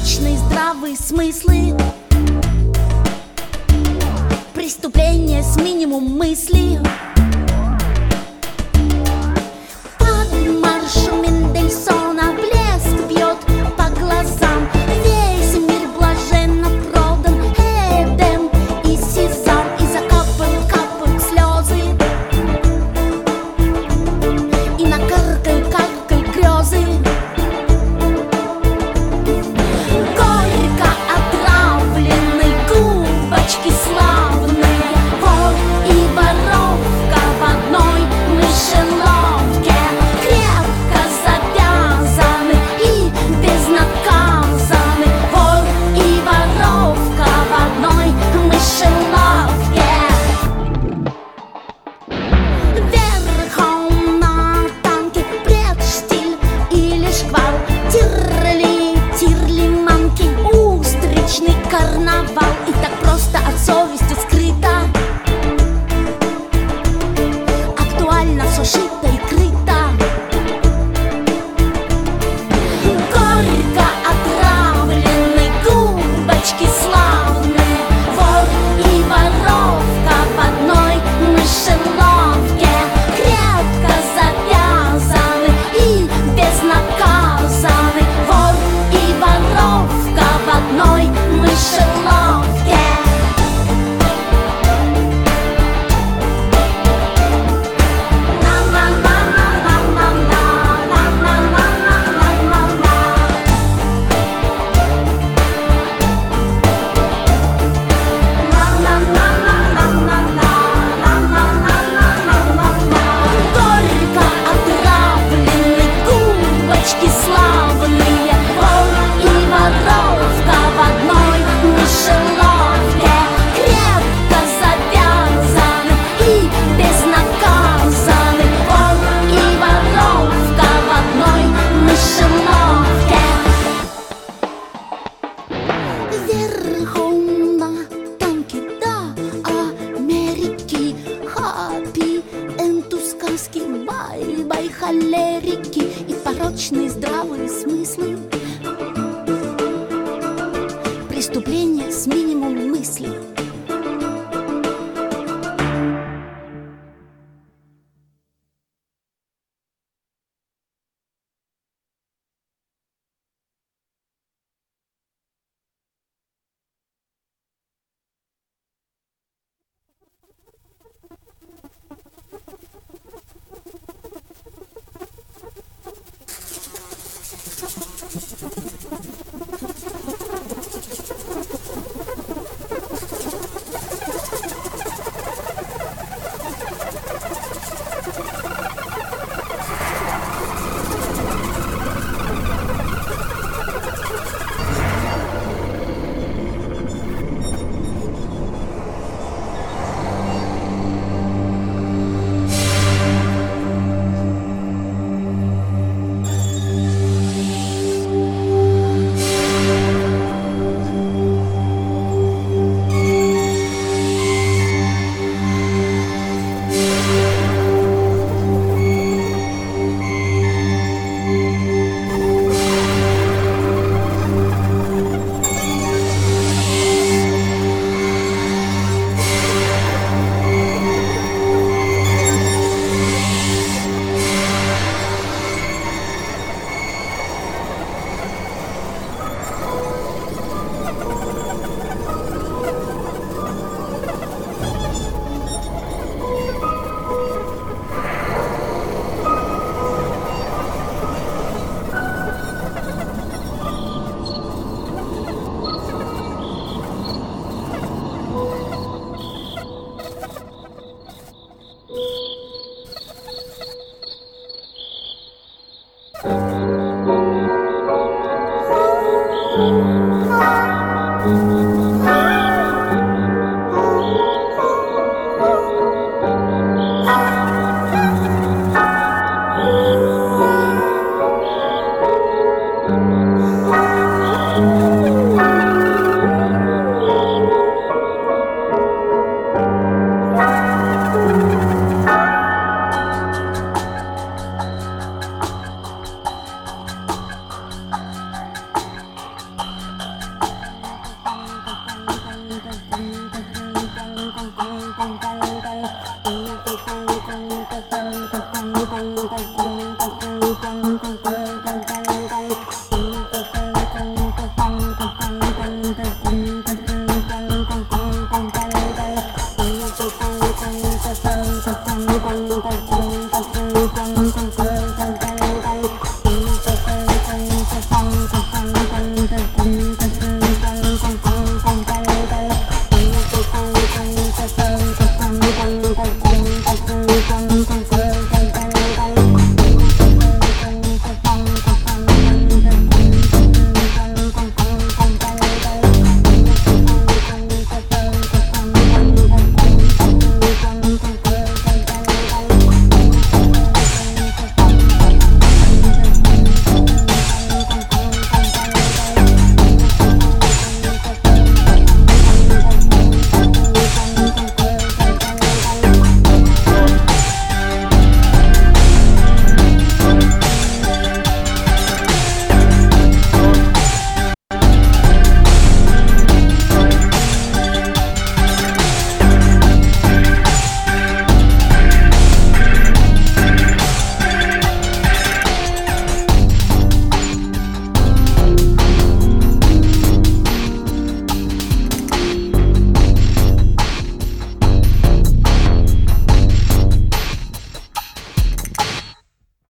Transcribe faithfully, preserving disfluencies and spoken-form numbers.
порочные здравые смыслы, преступление с минимум мысли. Под маршем Мендельсона блеск бьет по глазам. Весь мир блаженно продан Эдем и Сезам. И закапают, капают слезы, и накаркают, каркают грезы. Горько отравлены губочки славные, вор и воровка в одной мышеловке, крепко завязаны и безнаказаны. Вор и воровка в одной мышеловке. Верхом на танке предштиль или шквал, тирли, тирли манки, устричный карнавал. И так просто от совести скрыто, актуально все шито и крыто. Горько отравлены губочки славные, вор и воровка в одной мышеловке, крепко завязаны и безнаказаны. Вор и воровка в одной мышеловке. Горько отравлены губочки славные, вор и воровка в одной мышеловке, крепко завязаны и безнаказаны. Вор и воровка в одной мышеловке. Верхом на танке до Америки, хаппи энту сказки, бай-бай холерики и порочные здравые смыслы, преступление с минимум мысли. Thank you.